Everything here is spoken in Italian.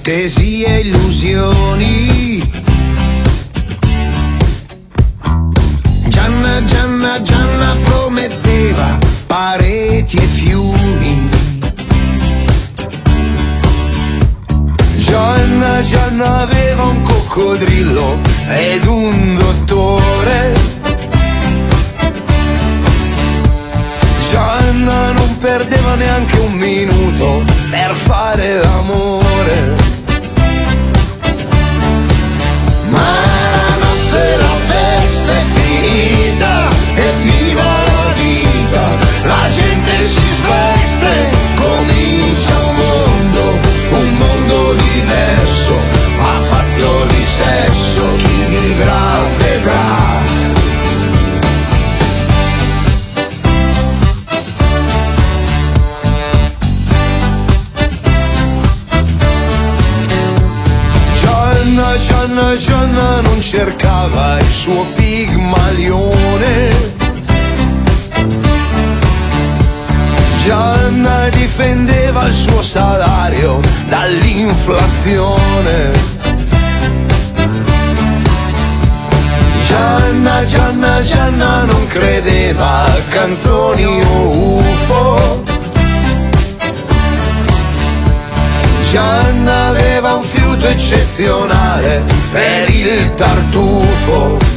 Fantasie e illusioni. Gianna, Gianna, Gianna prometteva pareti e fiumi. Gianna, Gianna aveva un coccodrillo ed un dottore. Gianna non perdeva neanche un minuto per fare l'amore. Ma la notte la festa è finita e viva la vita, la gente si sveste, comincia un mondo diverso, ha fatto di sesso, chi vivrà vedrà. Gianna, Gianna non cercava il suo pigmalione. Gianna difendeva il suo salario dall'inflazione. Gianna, Gianna, Gianna non credeva a canzoni o UFO. Gianna aveva un fiuto eccezionale per il tartufo.